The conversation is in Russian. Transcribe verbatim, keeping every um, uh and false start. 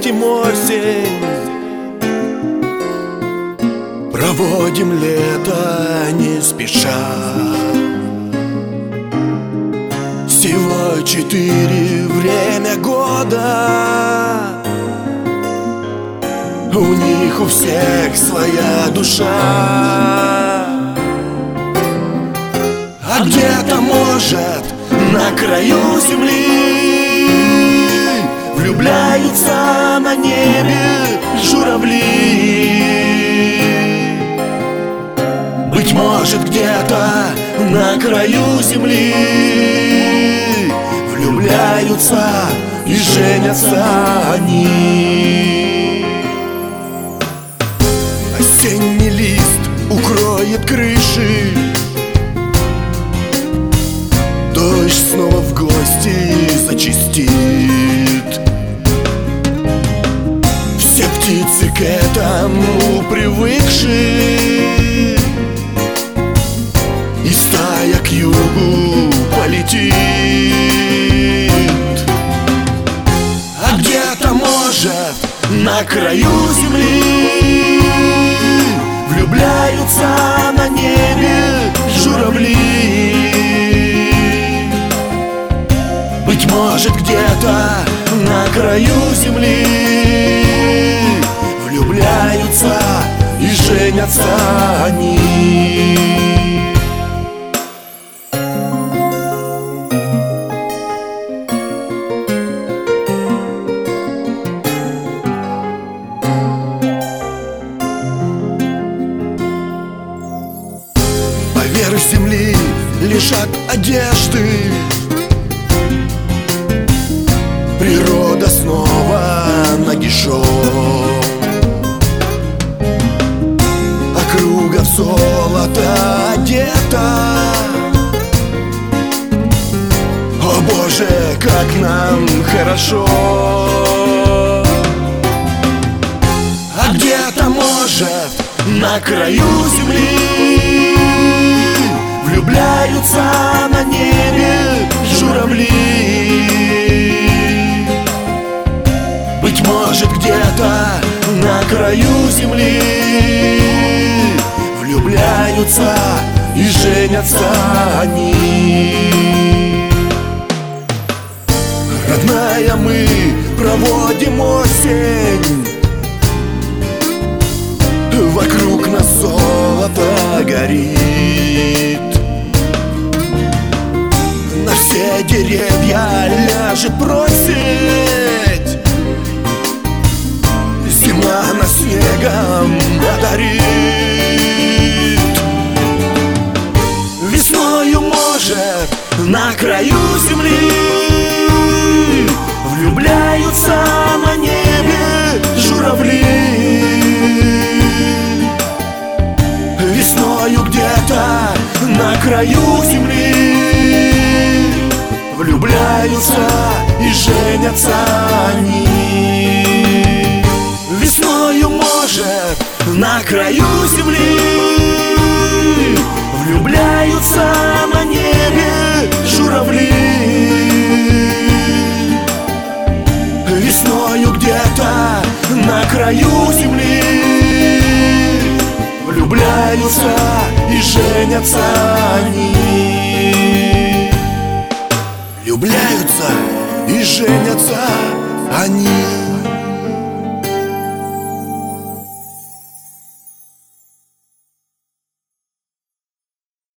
проводим осень, проводим лето не спеша. Всего четыре время года, у них у всех своя душа. А где-то, может, на краю земли влюбляются на небе журавли. Быть может, где-то на краю земли влюбляются и женятся они. Осенний лист укроет крыши, дождь снова в гости зачастит. Все птицы к этому привыкши, и стая к югу полетит. А где-то, может, на краю земли влюбляются на небе журавли. Быть может, где-то на краю земли влюбляются и женятся они. Поверх земли лежат одежды, природа снова нагишом, округа в золото одета. О Боже, как нам хорошо! А где-то, может, на краю земли влюбляются на небе журавли. Быть может, где-то на краю земли влюбляются и женятся они. Родная, мы проводим осень, вокруг нас золото горит. На все деревья ляжет просить, зима нас снегом одарит. Весною, может, на краю земли влюбляются на небе журавли. Весною где-то на краю земли влюбляются и женятся они. Весною, может, на краю земли влюбляются на небе журавли. Весною где-то на краю земли влюбляются и женятся они. Влюбляются и женятся они.